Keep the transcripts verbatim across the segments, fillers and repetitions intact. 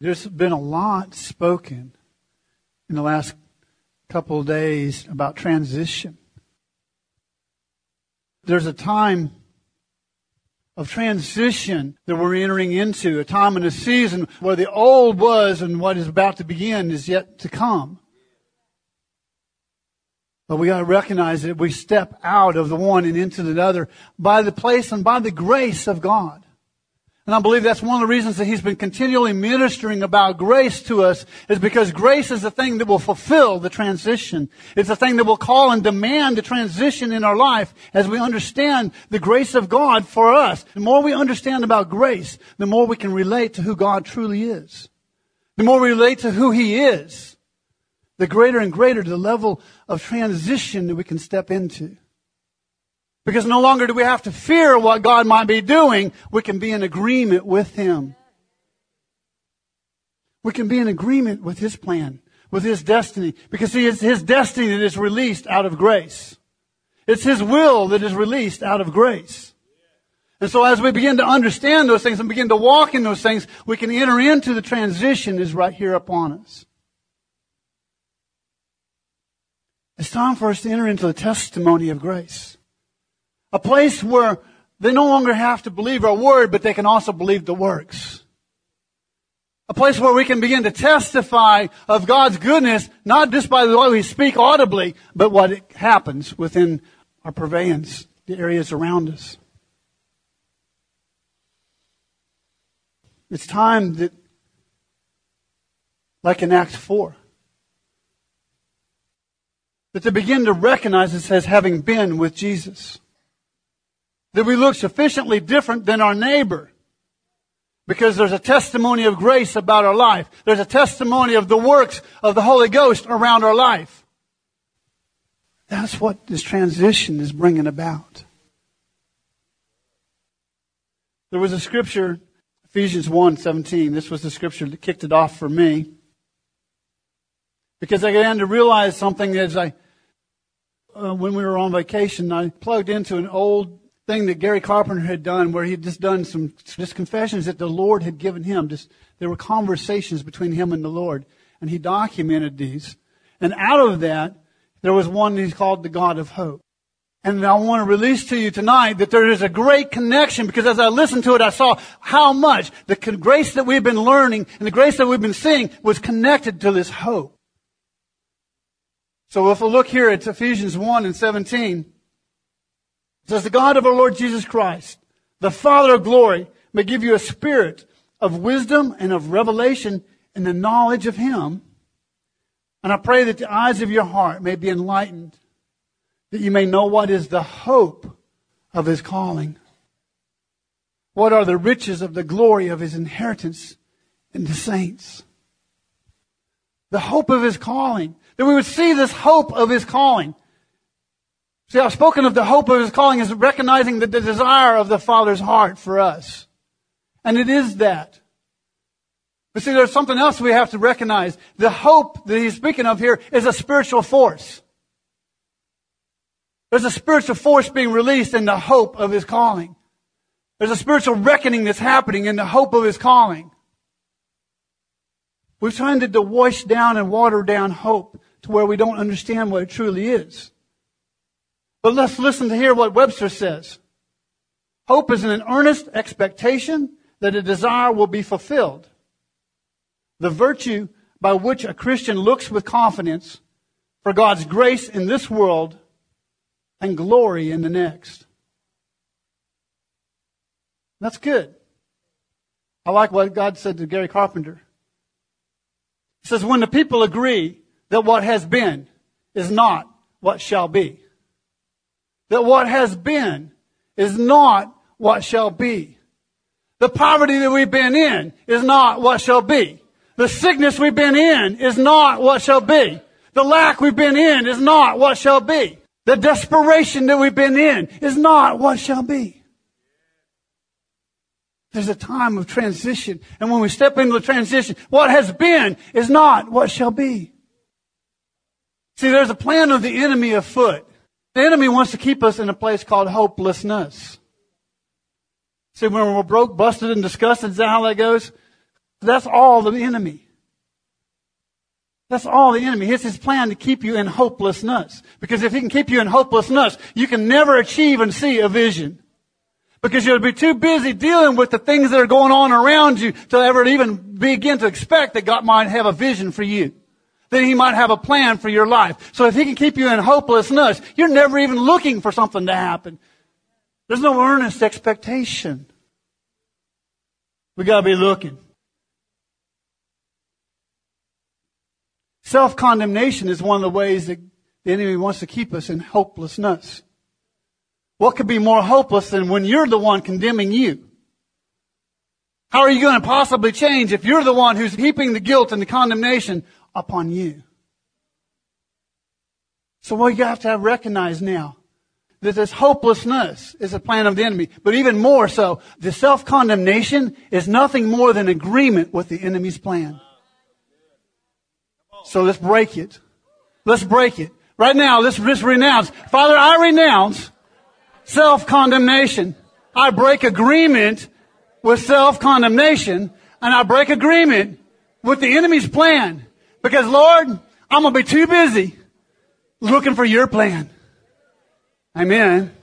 There's been a lot spoken in the last couple of days about transition. There's a time of transition that we're entering into, a time and a season where the old was and what is about to begin is yet to come. But we got to recognize that we step out of the one and into the other by the place and by the grace of God. And I believe that's one of the reasons that He's been continually ministering about grace to us, is because grace is the thing that will fulfill the transition. It's the thing that will call and demand the transition in our life as we understand the grace of God for us. The more we understand about grace, the more we can relate to who God truly is. The more we relate to who He is, the greater and greater the level of transition that we can step into. Because no longer do we have to fear what God might be doing. We can be in agreement with Him. We can be in agreement with His plan, with His destiny. Because see, it's His destiny that is released out of grace. It's His will that is released out of grace. And so as we begin to understand those things and begin to walk in those things, we can enter into the transition that is right here upon us. It's time for us to enter into the testimony of grace. A place where they no longer have to believe our word, but they can also believe the works. A place where we can begin to testify of God's goodness, not just by the way we speak audibly, but what happens within our purveyance, the areas around us. It's time that, like in Acts four, that they begin to recognize us as having been with Jesus. That we look sufficiently different than our neighbor. Because there's a testimony of grace about our life. There's a testimony of the works of the Holy Ghost around our life. That's what this transition is bringing about. There was a scripture, Ephesians one seventeen. This was the scripture that kicked it off for me. Because I began to realize something as I, uh, when we were on vacation, I plugged into an old thing that Gary Carpenter had done, where he'd just done some just confessions that the Lord had given him. Just there were conversations between him and the Lord, and he documented these. And out of that, there was one he's called the God of Hope. And I want to release to you tonight that there is a great connection, because as I listened to it, I saw how much the grace that we've been learning and the grace that we've been seeing was connected to this hope. So if we look here at Ephesians one and seventeen, it says, the God of our Lord Jesus Christ, the Father of glory, may give you a spirit of wisdom and of revelation in the knowledge of Him. And I pray that the eyes of your heart may be enlightened, that you may know what is the hope of His calling. What are the riches of the glory of His inheritance in the saints? The hope of His calling. That we would see this hope of His calling. See, I've spoken of the hope of His calling as recognizing the, the desire of the Father's heart for us. And it is that. But see, there's something else we have to recognize. The hope that He's speaking of here is a spiritual force. There's a spiritual force being released in the hope of His calling. There's a spiritual reckoning that's happening in the hope of His calling. We've tended to wash down and water down hope to where we don't understand what it truly is. But let's listen to hear what Webster says. Hope is an earnest expectation that a desire will be fulfilled. The virtue by which a Christian looks with confidence for God's grace in this world and glory in the next. That's good. I like what God said to Gary Carpenter. He says, when the people agree that what has been is not what shall be. That what has been is not what shall be. The poverty that we've been in is not what shall be. The sickness we've been in is not what shall be. The lack we've been in is not what shall be. The desperation that we've been in is not what shall be. There's a time of transition. And when we step into the transition, what has been is not what shall be. See, there's a plan of the enemy afoot. The enemy wants to keep us in a place called hopelessness. See, when we're broke, busted, and disgusted, is that how that goes? That's all the enemy. That's all the enemy. It's his plan to keep you in hopelessness. Because if he can keep you in hopelessness, you can never achieve and see a vision. Because you'll be too busy dealing with the things that are going on around you to ever even begin to expect that God might have a vision for you. That he might have a plan for your life. So if he can keep you in hopelessness, you're never even looking for something to happen. There's no earnest expectation. We got to be looking. Self-condemnation is one of the ways that the enemy wants to keep us in hopelessness. What could be more hopeless than when you're the one condemning you? How are you going to possibly change if you're the one who's heaping the guilt and the condemnation upon you? So what you have to have recognized now, that this hopelessness is a plan of the enemy. But even more so, the self-condemnation is nothing more than agreement with the enemy's plan. So let's break it. Let's break it. Right now, let's just renounce. Father, I renounce self-condemnation. I break agreement with self-condemnation, and I break agreement with the enemy's plan. Because, Lord, I'm going to be too busy looking for your plan. Amen.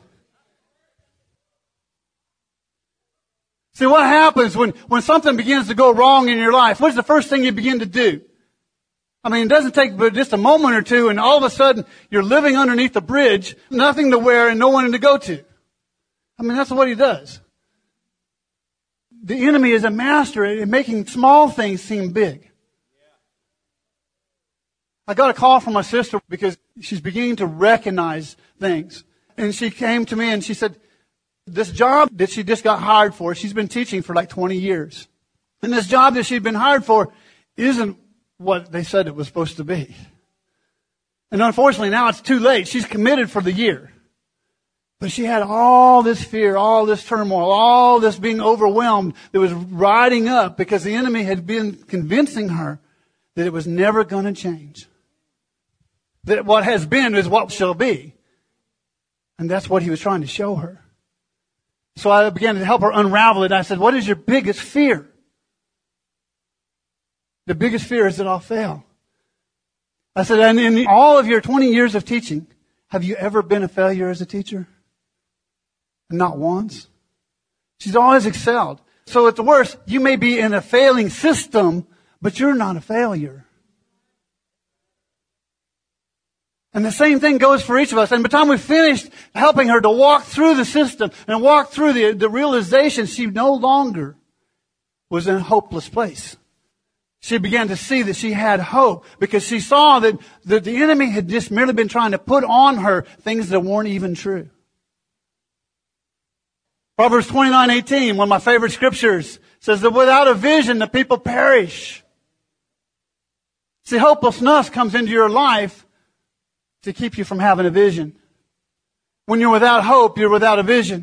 See, what happens when, when something begins to go wrong in your life? What's the first thing you begin to do? I mean, it doesn't take but just a moment or two, and all of a sudden, you're living underneath a bridge, nothing to wear and no one to go to. I mean, that's what he does. The enemy is a master at making small things seem big. I got a call from my sister because she's beginning to recognize things. And she came to me and she said, this job that she just got hired for, she's been teaching for like twenty years. And this job that she'd been hired for isn't what they said it was supposed to be. And unfortunately, now it's too late. She's committed for the year. But she had all this fear, all this turmoil, all this being overwhelmed that was riding up because the enemy had been convincing her that it was never going to change. That what has been is what shall be. And that's what he was trying to show her. So I began to help her unravel it. I said, what is your biggest fear? The biggest fear is that I'll fail. I said, and in all of your twenty years of teaching, have you ever been a failure as a teacher? Not once. She's always excelled. So at the worst, you may be in a failing system, but you're not a failure. And the same thing goes for each of us. And by the time we finished helping her to walk through the system and walk through the, the realization, she no longer was in a hopeless place. She began to see that she had hope because she saw that, that the enemy had just merely been trying to put on her things that weren't even true. Proverbs twenty-nine eighteen, one of my favorite scriptures, says that without a vision, the people perish. See, hopelessness comes into your life to keep you from having a vision. When you're without hope, you're without a vision.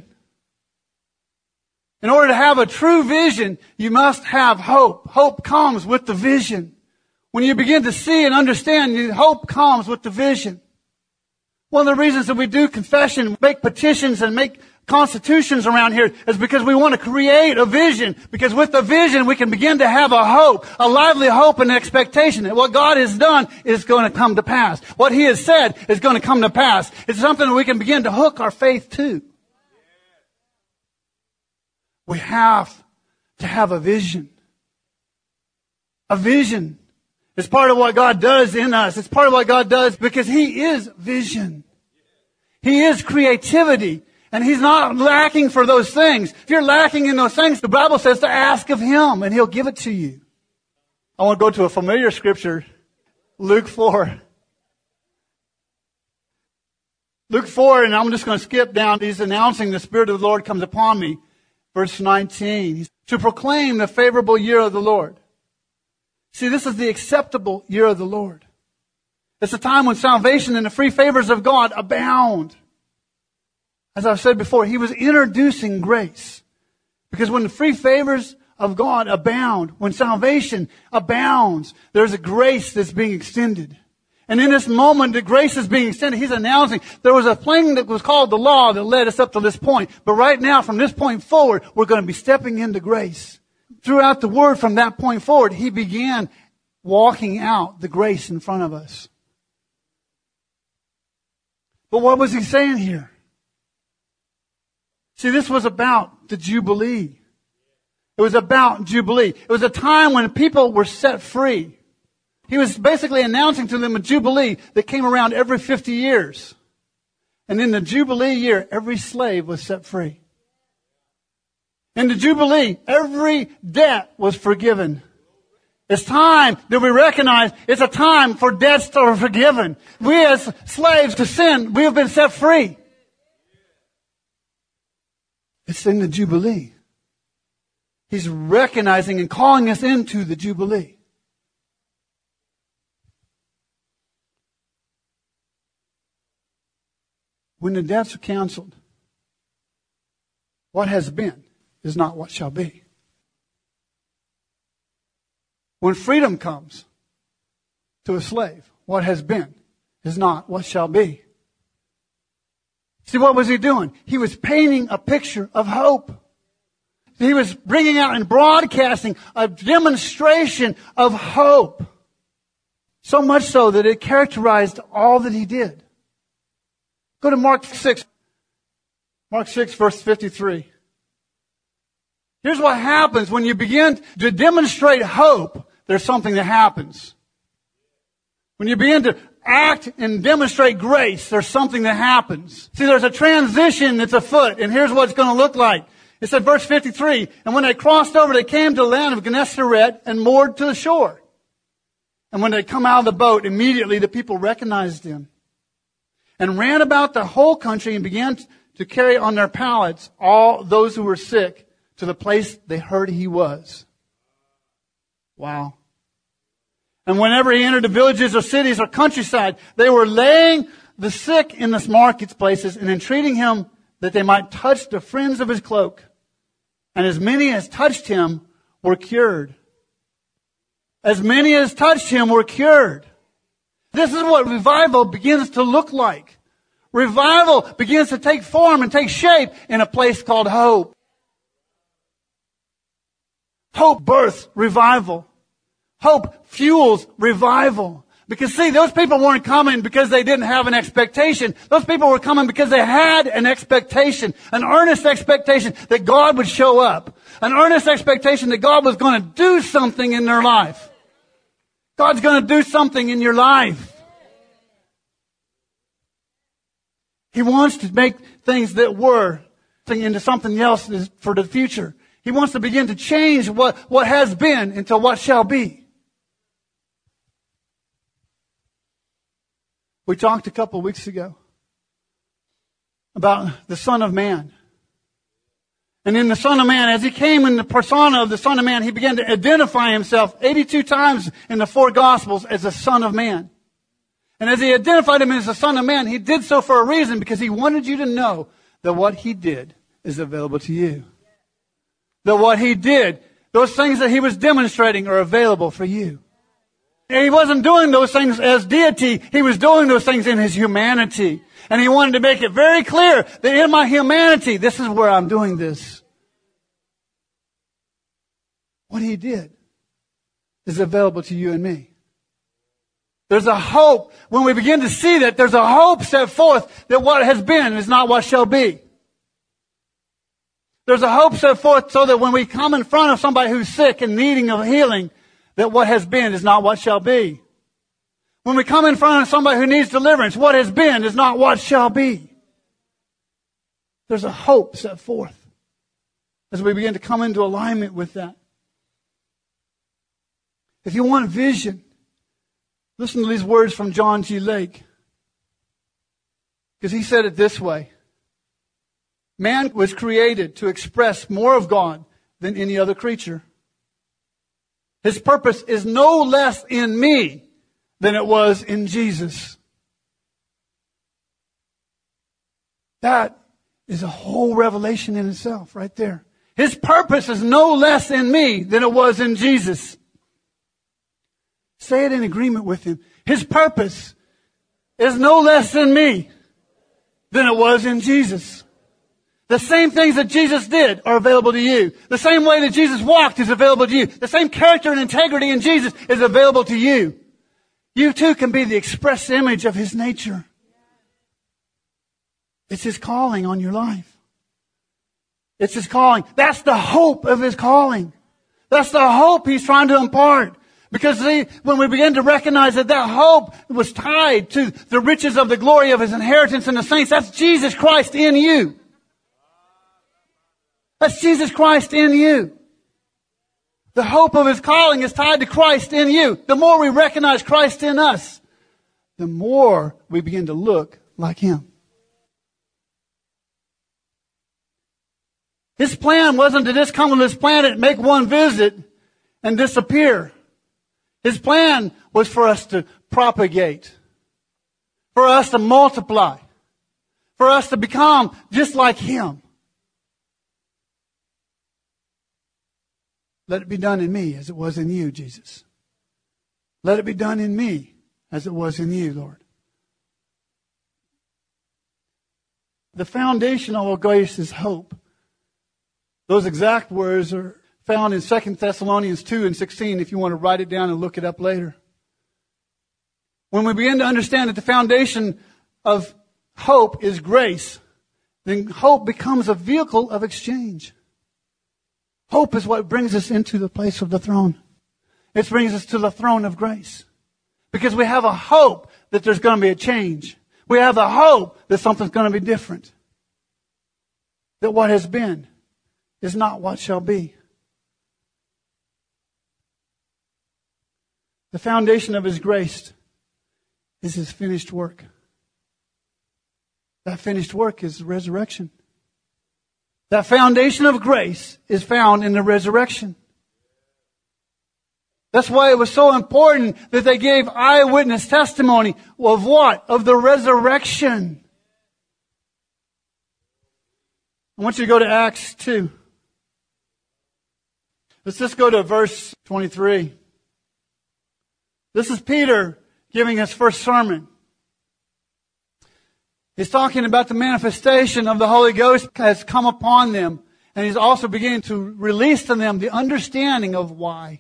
In order to have a true vision, you must have hope. Hope comes with the vision. When you begin to see and understand, hope comes with the vision. One of the reasons that we do confession, make petitions, and make constitutions around here is because we want to create a vision. Because with the vision, we can begin to have a hope, a lively hope and expectation that what God has done is going to come to pass. What He has said is going to come to pass. It's something that we can begin to hook our faith to. We have to have a vision. A vision is part of what God does in us. It's part of what God does because He is vision. He is creativity. And He's not lacking for those things. If you're lacking in those things, the Bible says to ask of Him and He'll give it to you. I want to go to a familiar scripture, Luke four. Luke four, and I'm just going to skip down. He's announcing the Spirit of the Lord comes upon me. Verse nineteen, He's to proclaim the favorable year of the Lord. See, this is the acceptable year of the Lord. It's a time when salvation and the free favors of God abound. As I've said before, He was introducing grace. Because when the free favors of God abound, when salvation abounds, there's a grace that's being extended. And in this moment, the grace is being extended. He's announcing there was a thing that was called the law that led us up to this point. But right now, from this point forward, we're going to be stepping into grace. throughout the Word from that point forward, he began walking out the grace in front of us. But what was he saying here? See, this was about the Jubilee. It was about Jubilee. It was a time when people were set free. He was basically announcing to them a Jubilee that came around every fifty years. And in the Jubilee year, every slave was set free. In the Jubilee, every debt was forgiven. It's time that we recognize it's a time for debts that are forgiven. We as slaves to sin, we have been set free. It's in the Jubilee. He's recognizing and calling us into the Jubilee. When the debts are canceled, what has been is not what shall be. When freedom comes to a slave, what has been is not what shall be. See, what was he doing? He was painting a picture of hope. He was bringing out and broadcasting a demonstration of hope. So much so that it characterized all that he did. Go to Mark six. Mark six, verse fifty-three. Here's what happens when you begin to demonstrate hope. There's something that happens. When you begin to act and demonstrate grace, there's something that happens. See, there's a transition that's afoot, and here's what it's going to look like. It said, verse fifty-three, and when they crossed over, they came to the land of Gennesaret and moored to the shore. And when they come out of the boat, immediately the people recognized him and ran about the whole country and began to carry on their pallets all those who were sick to the place they heard he was. Wow. And whenever he entered the villages or cities or countryside, they were laying the sick in the marketplaces and entreating him that they might touch the fringe of his cloak. And as many as touched him were cured. As many as touched him were cured. This is what revival begins to look like. Revival begins to take form and take shape in a place called hope. Hope births revival. Hope fuels revival. Because see, those people weren't coming because they didn't have an expectation. Those people were coming because they had an expectation, an earnest expectation that God would show up. An earnest expectation that God was going to do something in their life. God's going to do something in your life. He wants to make things that were into something else for the future. He wants to begin to change what, what has been into what shall be. We talked a couple of weeks ago about the Son of Man. And in the Son of Man, as he came in the persona of the Son of Man, he began to identify himself eighty-two times in the four Gospels as the Son of Man. And as he identified him as the Son of Man, he did so for a reason, because he wanted you to know that what he did is available to you. That what he did, those things that he was demonstrating, are available for you. And he wasn't doing those things as deity. He was doing those things in his humanity. And he wanted to make it very clear that in my humanity, this is where I'm doing this. What he did is available to you and me. There's a hope. When we begin to see that, there's a hope set forth that what has been is not what shall be. There's a hope set forth so that when we come in front of somebody who's sick and needing of healing, that what has been is not what shall be. When we come in front of somebody who needs deliverance, what has been is not what shall be. There's a hope set forth as we begin to come into alignment with that. If you want vision, listen to these words from John G. Lake. Because he said it this way. Man was created to express more of God than any other creature. His purpose is no less in me than it was in Jesus. That is a whole revelation in itself right there. His purpose is no less in me than it was in Jesus. Say it in agreement with him. His purpose is no less in me than it was in Jesus. The same things that Jesus did are available to you. The same way that Jesus walked is available to you. The same character and integrity in Jesus is available to you. You too can be the express image of His nature. It's His calling on your life. It's His calling. That's the hope of His calling. That's the hope He's trying to impart. Because see, when we begin to recognize that that hope was tied to the riches of the glory of His inheritance in the saints, that's Jesus Christ in you. That's Jesus Christ in you. The hope of His calling is tied to Christ in you. The more we recognize Christ in us, the more we begin to look like Him. His plan wasn't to just come on this planet, make one visit, and disappear. His plan was for us to propagate, for us to multiply, for us to become just like Him. Let it be done in me as it was in you, Jesus. Let it be done in me as it was in you, Lord. The foundation of our grace is hope. Those exact words are found in Second Thessalonians two and sixteen if you want to write it down and look it up later. When we begin to understand that the foundation of hope is grace, then hope becomes a vehicle of exchange. Hope is what brings us into the place of the throne. It brings us to the throne of grace. Because we have a hope that there's going to be a change. We have a hope that something's going to be different. That what has been is not what shall be. The foundation of His grace is His finished work. That finished work is the resurrection. That foundation of grace is found in the resurrection. That's why it was so important that they gave eyewitness testimony of what? Of the resurrection. I want you to go to Acts two. Let's just go to verse twenty-three. This is Peter giving his first sermon. He's talking about the manifestation of the Holy Ghost has come upon them. And he's also beginning to release to them the understanding of why.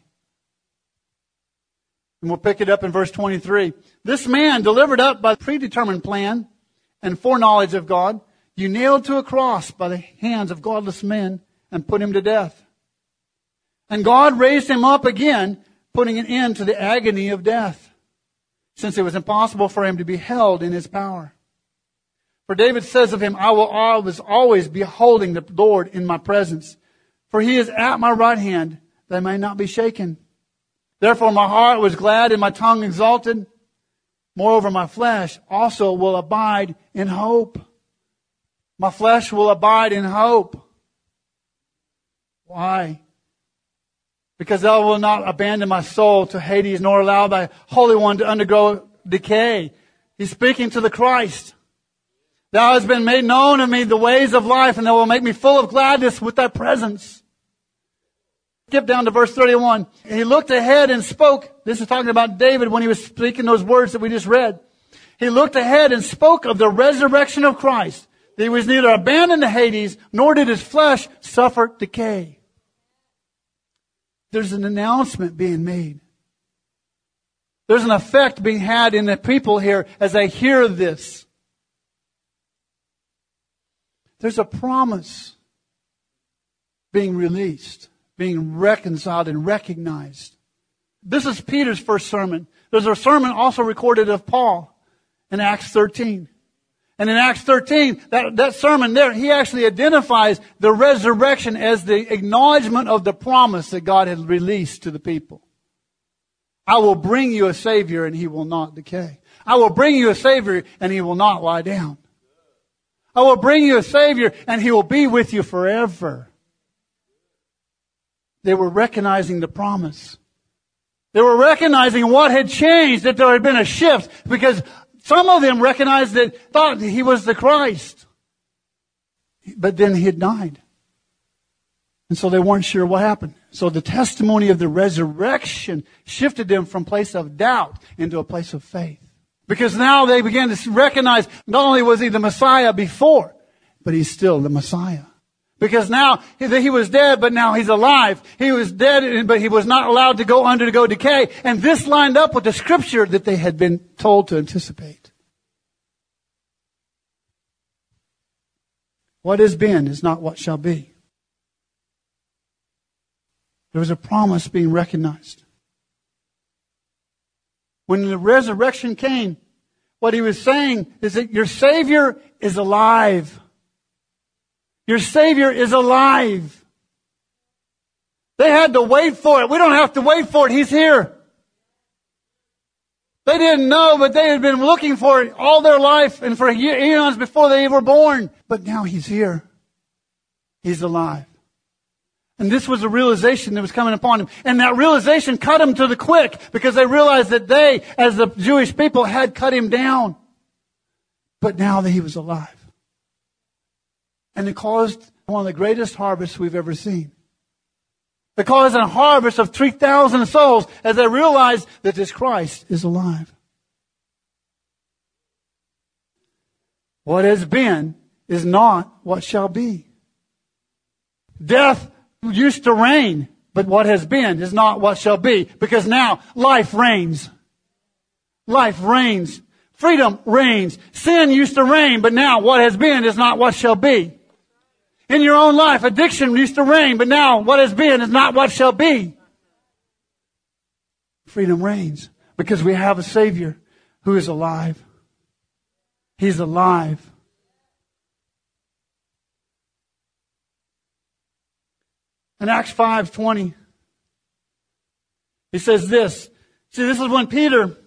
And we'll pick it up in verse twenty-three. This man, delivered up by the predetermined plan and foreknowledge of God, you nailed to a cross by the hands of godless men and put Him to death. And God raised Him up again, putting an end to the agony of death, since it was impossible for Him to be held in His power. For David says of Him, I will always, always be holding the Lord in my presence. For He is at my right hand, that I may not be shaken. Therefore my heart was glad and my tongue exalted. Moreover, my flesh also will abide in hope. My flesh will abide in hope. Why? Because Thou wilt not abandon my soul to Hades, nor allow Thy Holy One to undergo decay. He's speaking to the Christ. Thou hast been made known to me the ways of life, and Thou will make me full of gladness with Thy presence. Skip down to verse thirty-one. He looked ahead and spoke. This is talking about David when he was speaking those words that we just read. He looked ahead and spoke of the resurrection of Christ. That He was neither abandoned to Hades, nor did His flesh suffer decay. There's an announcement being made. There's an effect being had in the people here as they hear this. There's a promise being released, being reconciled and recognized. This is Peter's first sermon. There's a sermon also recorded of Paul in Acts thirteen. And in Acts thirteen, that, that sermon there, he actually identifies the resurrection as the acknowledgement of the promise that God had released to the people. I will bring you a Savior and He will not decay. I will bring you a Savior and He will not lie down. I will bring you a Savior and He will be with you forever. They were recognizing the promise. They were recognizing what had changed, that there had been a shift, because some of them recognized that, thought He was the Christ. But then He had died. And so they weren't sure what happened. So the testimony of the resurrection shifted them from a place of doubt into a place of faith. Because now they began to recognize not only was He the Messiah before, but he's still the Messiah. Because now he was dead, but now he's alive. He was dead, but he was not allowed to go under to go decay. And this lined up with the scripture that they had been told to anticipate. What has been is not what shall be. There was a promise being recognized. When the resurrection came, what he was saying is that your Savior is alive. Your Savior is alive. They had to wait for it. We don't have to wait for it. He's here. They didn't know, but they had been looking for it all their life and for eons before they were born. But now He's here. He's alive. And this was a realization that was coming upon him. And that realization cut him to the quick because they realized that they, as the Jewish people, had cut him down. But now that he was alive. And it caused one of the greatest harvests we've ever seen. It caused a harvest of three thousand souls as they realized that this Christ is alive. What has been is not what shall be. Death used to reign, but what has been is not what shall be. Because now life reigns. Life reigns. Freedom reigns. Sin used to reign, but now what has been is not what shall be. In your own life, addiction used to reign, but now what has been is not what shall be. Freedom reigns because we have a Savior who is alive. He's alive. In Acts five twenty, he says this. See, this is when Peter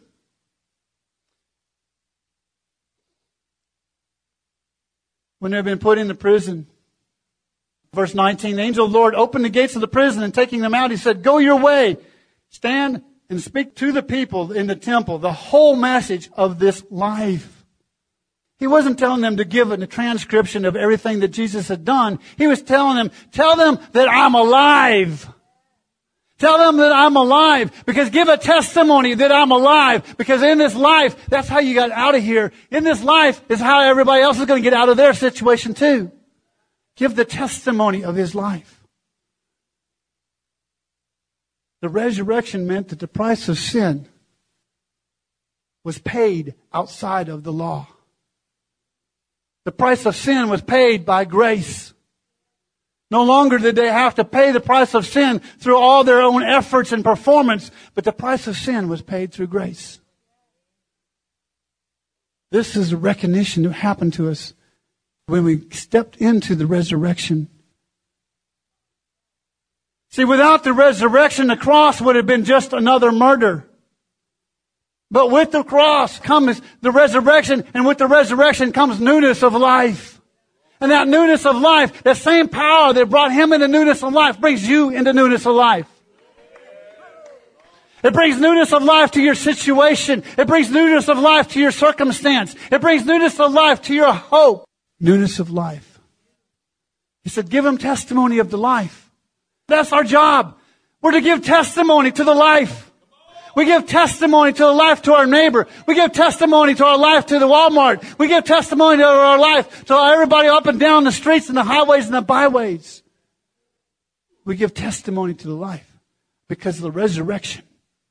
when they've been put into prison. Verse nineteen, the angel of the Lord opened the gates of the prison and taking them out, he said, go your way, stand and speak to the people in the temple the whole message of this life. He wasn't telling them to give a transcription of everything that Jesus had done. He was telling them, tell them that I'm alive. Tell them that I'm alive. Because give a testimony that I'm alive. Because in this life, that's how you got out of here. In this life is how everybody else is going to get out of their situation too. Give the testimony of His life. The resurrection meant that the price of sin was paid outside of the law. The price of sin was paid by grace. No longer did they have to pay the price of sin through all their own efforts and performance, but the price of sin was paid through grace. This is a recognition that happened to us when we stepped into the resurrection. See, without the resurrection, the cross would have been just another murder. But with the cross comes the resurrection, and with the resurrection comes newness of life. And that newness of life, that same power that brought Him into newness of life, brings you into newness of life. It brings newness of life to your situation. It brings newness of life to your circumstance. It brings newness of life to your hope. Newness of life. He said, give them testimony of the life. That's our job. We're to give testimony to the life. We give testimony to the life to our neighbor. We give testimony to our life to the Walmart. We give testimony to our life to everybody up and down the streets and the highways and the byways. We give testimony to the life because of the resurrection.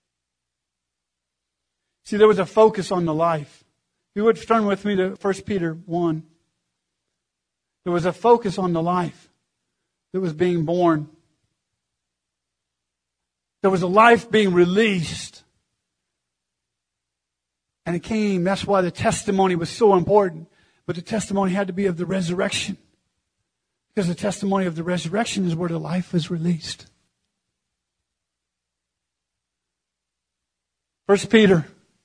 See, there was a focus on the life. If you would turn with me to First Peter one. There was a focus on the life that was being born. There was a life being released. And it came. That's why the testimony was so important. But the testimony had to be of the resurrection. Because the testimony of the resurrection is where the life is released. First Peter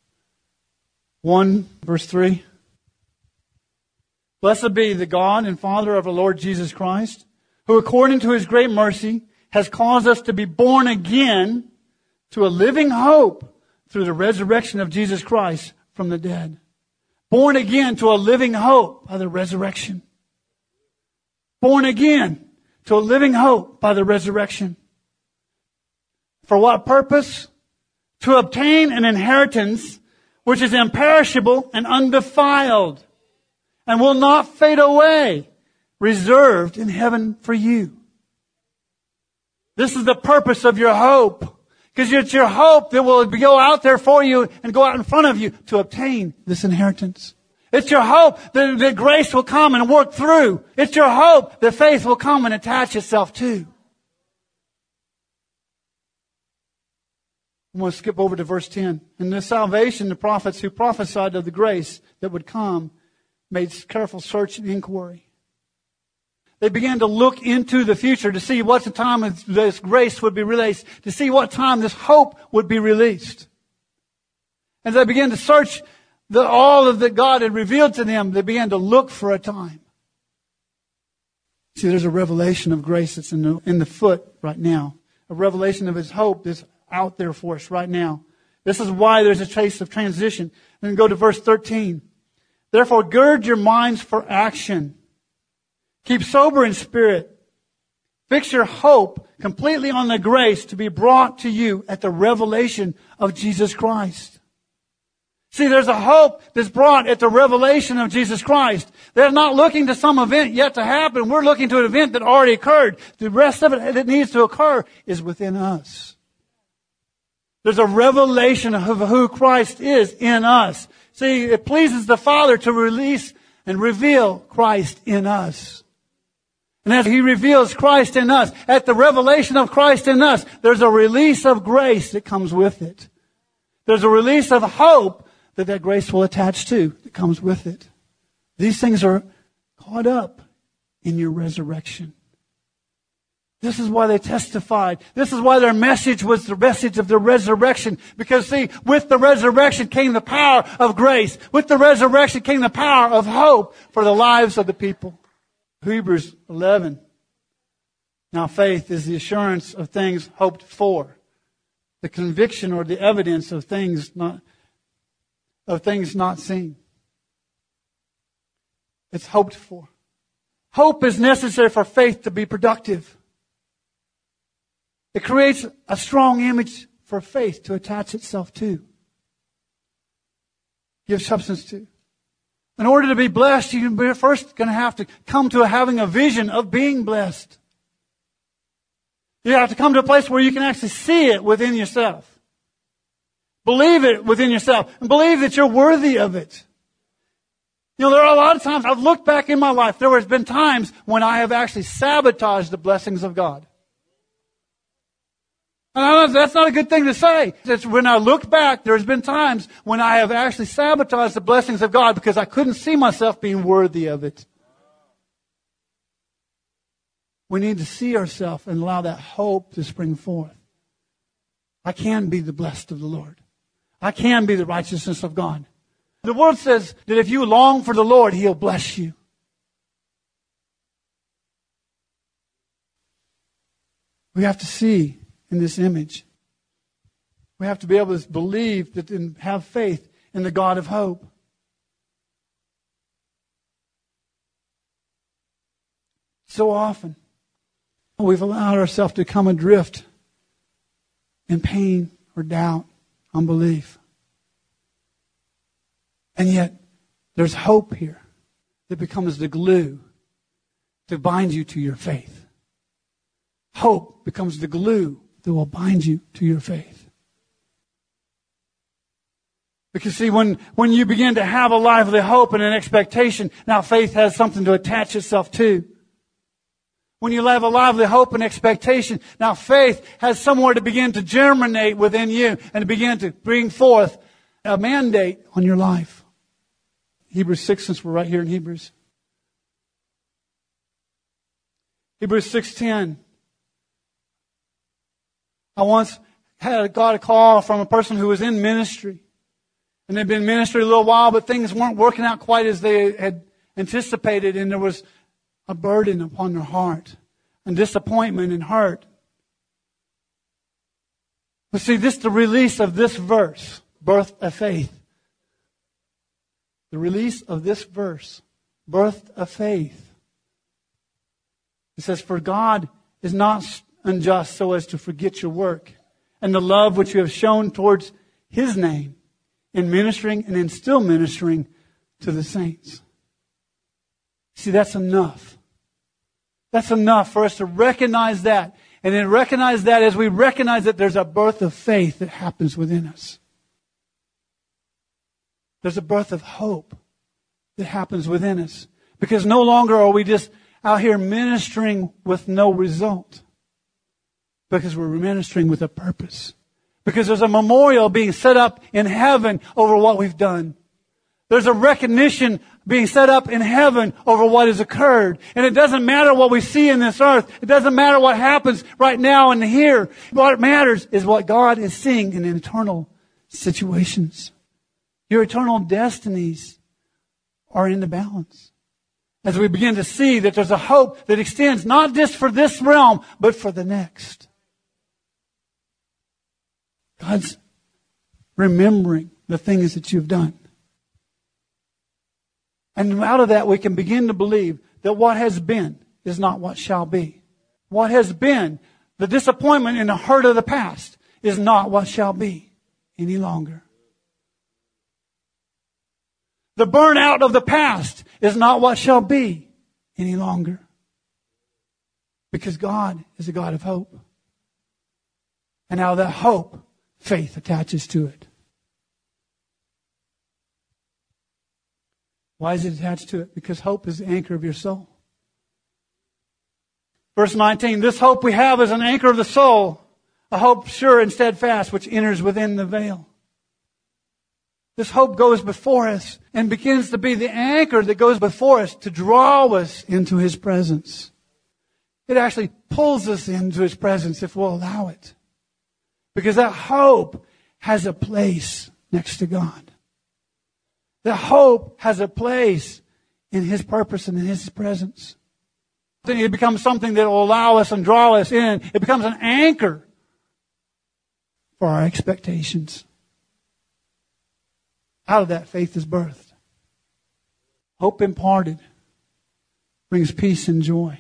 one, verse three. Blessed be the God and Father of our Lord Jesus Christ, who according to His great mercy has caused us to be born again to a living hope through the resurrection of Jesus Christ from the dead. Born again to a living hope by the resurrection. Born again to a living hope by the resurrection. For what purpose? To obtain an inheritance which is imperishable and undefiled, and will not fade away, reserved in heaven for you. This is the purpose of your hope. Because it's your hope that will go out there for you and go out in front of you to obtain this inheritance. It's your hope that, that grace will come and work through. It's your hope that faith will come and attach itself to. I'm going to skip over to verse ten. In this salvation, the prophets who prophesied of the grace that would come made careful search and inquiry. They began to look into the future to see what the time of this grace would be released, to see what time this hope would be released. As they began to search the, all of that God had revealed to them, they began to look for a time. See, there's a revelation of grace that's in the, in the foot right now. A revelation of His hope that's out there for us right now. This is why there's a taste of transition. And then go to verse thirteen. Therefore, gird your minds for action. Keep sober in spirit. Fix your hope completely on the grace to be brought to you at the revelation of Jesus Christ. See, there's a hope that's brought at the revelation of Jesus Christ. They're not looking to some event yet to happen. We're looking to an event that already occurred. The rest of it that needs to occur is within us. There's a revelation of who Christ is in us. See, it pleases the Father to release and reveal Christ in us. And as He reveals Christ in us, at the revelation of Christ in us, there's a release of grace that comes with it. There's a release of hope that that grace will attach to that comes with it. These things are caught up in your resurrection. This is why they testified. This is why their message was the message of the resurrection. Because see, with the resurrection came the power of grace. With the resurrection came the power of hope for the lives of the people. Hebrews eleven. Now faith is the assurance of things hoped for. The conviction or the evidence of things not, of things not seen. It's hoped for. Hope is necessary for faith to be productive. It creates a strong image for faith to attach itself to. Give substance to. In order to be blessed, you're first going to have to come to having a vision of being blessed. You have to come to a place where you can actually see it within yourself. Believe it within yourself. And believe that you're worthy of it. You know, there are a lot of times, I've looked back in my life, there has been times when I have actually sabotaged the blessings of God. And that's not a good thing to say. It's when I look back, there's been times when I have actually sabotaged the blessings of God because I couldn't see myself being worthy of it. We need to see ourselves and allow that hope to spring forth. I can be the blessed of the Lord. I can be the righteousness of God. The Word says that if you long for the Lord, He'll bless you. We have to see in this image. We have to be able to believe that and have faith in the God of hope. So often, we've allowed ourselves to come adrift in pain or doubt, unbelief. And yet, there's hope here that becomes the glue to bind you to your faith. Hope becomes the glue that will bind you to your faith. Because see, when, when you begin to have a lively hope and an expectation, now faith has something to attach itself to. When you have a lively hope and expectation, now faith has somewhere to begin to germinate within you and to begin to bring forth a mandate on your life. Hebrews six, since we're right here in Hebrews. Hebrews six ten. I once had got a call from a person who was in ministry. And they'd been in ministry a little while, but things weren't working out quite as they had anticipated. And there was a burden upon their heart. And disappointment and hurt. But see, this is the release of this verse. Birth of faith. The release of this verse. Birth of faith. It says, for God is not unjust so as to forget your work and the love which you have shown towards His name in ministering and in still ministering to the saints. See, that's enough. That's enough for us to recognize that. And then recognize that as we recognize that there's a birth of faith that happens within us. There's a birth of hope that happens within us. Because no longer are we just out here ministering with no result. Because we're ministering with a purpose. Because there's a memorial being set up in heaven over what we've done. There's a recognition being set up in heaven over what has occurred. And it doesn't matter what we see in this earth. It doesn't matter what happens right now and here. What matters is what God is seeing in eternal situations. Your eternal destinies are in the balance. As we begin to see that there's a hope that extends not just for this realm, but for the next. God's remembering the things that you've done. And out of that we can begin to believe that what has been is not what shall be. What has been, the disappointment and the hurt of the past, is not what shall be any longer. The burnout of the past is not what shall be any longer. Because God is a God of hope. And out of that hope, faith attaches to it. Why is it attached to it? Because hope is the anchor of your soul. Verse nineteen, this hope we have is an anchor of the soul, a hope sure and steadfast, which enters within the veil. This hope goes before us and begins to be the anchor that goes before us to draw us into His presence. It actually pulls us into His presence if we'll allow it. Because that hope has a place next to God. The hope has a place in His purpose and in His presence. Then it becomes something that will allow us and draw us in. It becomes an anchor for our expectations. Out of that, faith is birthed. Hope imparted brings peace and joy.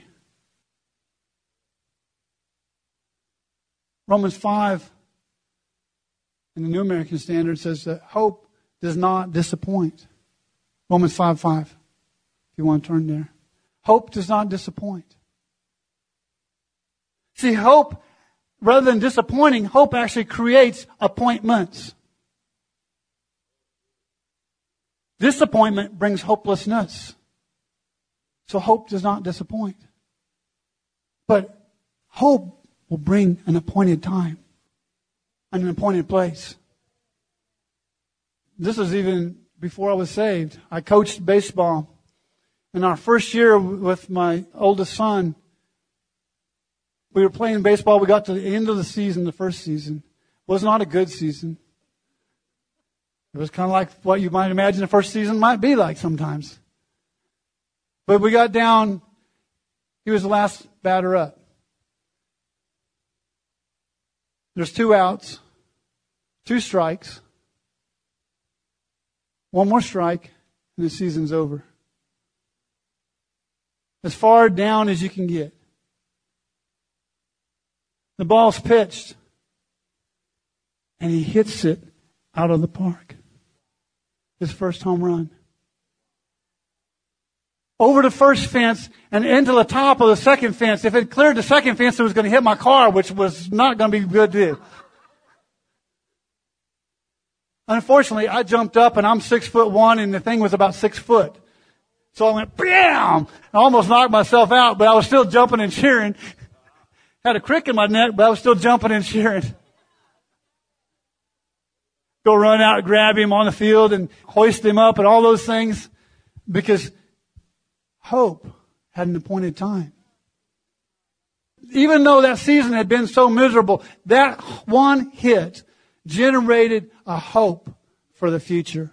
Romans five in the New American Standard says that hope does not disappoint. Romans five five, if you want to turn there. Hope does not disappoint. See, hope, rather than disappointing, hope actually creates appointments. Disappointment brings hopelessness. So hope does not disappoint. But hope will bring an appointed time, an appointed place. This was even before I was saved. I coached baseball. In our first year with my oldest son, we were playing baseball. We got to the end of the season, the first season. It was not a good season. It was kind of like what you might imagine the first season might be like sometimes. But we got down. He was the last batter up. There's two outs, two strikes, one more strike, and the season's over. As far down as you can get. The ball's pitched, and he hits it out of the park. His first home run. Over the first fence and into the top of the second fence. If it cleared the second fence, it was going to hit my car, which was not going to be good to do. Unfortunately, I jumped up and I'm six foot one and the thing was about six foot. So I went, bam! I almost knocked myself out, but I was still jumping and cheering. Had a crick in my neck, but I was still jumping and cheering. Go run out and grab him on the field and hoist him up and all those things. Because hope had an appointed time. Even though that season had been so miserable, that one hit generated a hope for the future.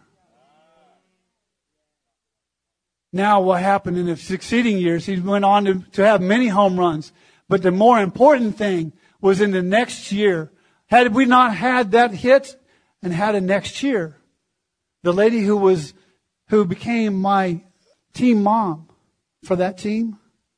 Now what happened in the succeeding years, he went on to, to have many home runs. But the more important thing was in the next year. Had we not had that hit and had a next year, the lady who was, who became my team mom for that team,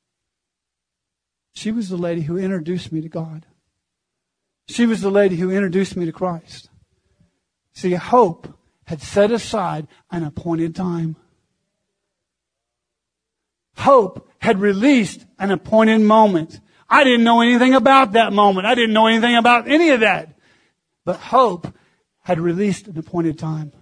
she was the lady who introduced me to God. She was the lady who introduced me to Christ. See, hope had set aside an appointed time. Hope had released an appointed moment. I didn't know anything about that moment. I didn't know anything about any of that. But hope had released an appointed time.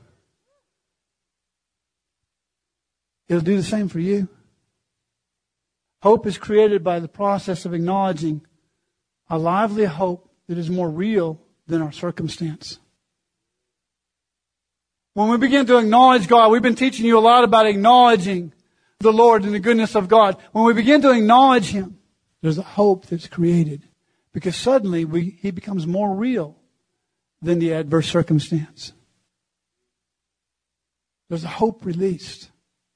It'll do the same for you. Hope is created by the process of acknowledging a lively hope that is more real than our circumstance. When we begin to acknowledge God, we've been teaching you a lot about acknowledging the Lord and the goodness of God. When we begin to acknowledge Him, there's a hope that's created. Because suddenly we, He becomes more real than the adverse circumstance. There's a hope released.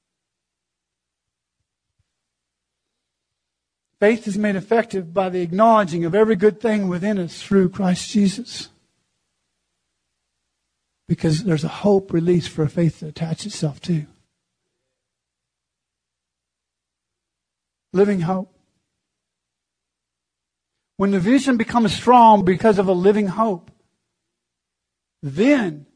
Faith is made effective by the acknowledging of every good thing within us through Christ Jesus. Because there's a hope released for a faith to attach itself to. Living hope. When the vision becomes strong because of a living hope, then,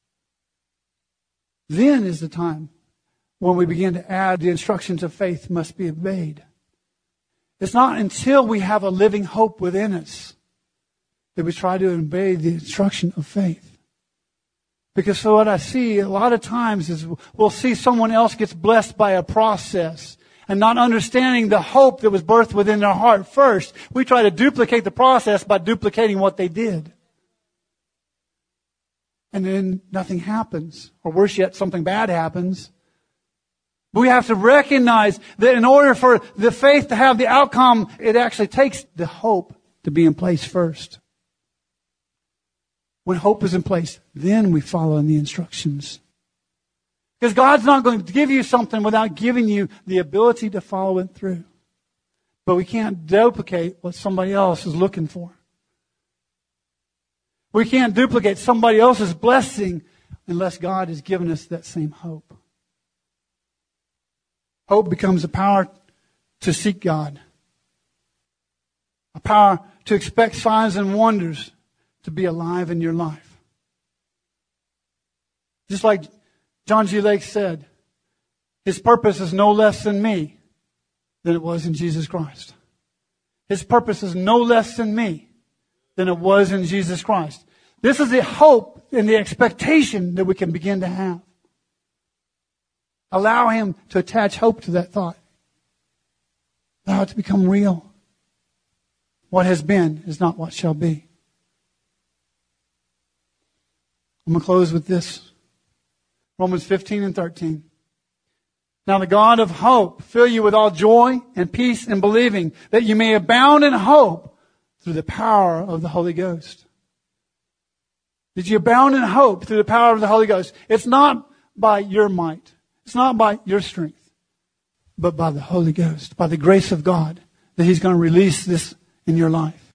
then is the time when we begin to add the instructions of faith must be obeyed. It's not until we have a living hope within us that we try to obey the instruction of faith. Because so what I see a lot of times is we'll see someone else gets blessed by a process and not understanding the hope that was birthed within their heart first. We try to duplicate the process by duplicating what they did. And then nothing happens. Or worse yet, something bad happens. We have to recognize that in order for the faith to have the outcome, it actually takes the hope to be in place first. When hope is in place, then we follow in the instructions. Because God's not going to give you something without giving you the ability to follow it through. But we can't duplicate what somebody else is looking for. We can't duplicate somebody else's blessing unless God has given us that same hope. Hope becomes a power to seek God. A power to expect signs and wonders to be alive in your life. Just like John G. Lake said, His purpose is no less in me than it was in Jesus Christ. His purpose is no less in me than it was in Jesus Christ. This is the hope and the expectation that we can begin to have. Allow Him to attach hope to that thought. Allow it to become real. What has been is not what shall be. I'm going to close with this. Romans fifteen and thirteen. Now the God of hope fill you with all joy and peace in believing, that you may abound in hope through the power of the Holy Ghost. Did you abound in hope through the power of the Holy Ghost? It's not by your might. It's not by your strength, but by the Holy Ghost, by the grace of God, that He's going to release this in your life.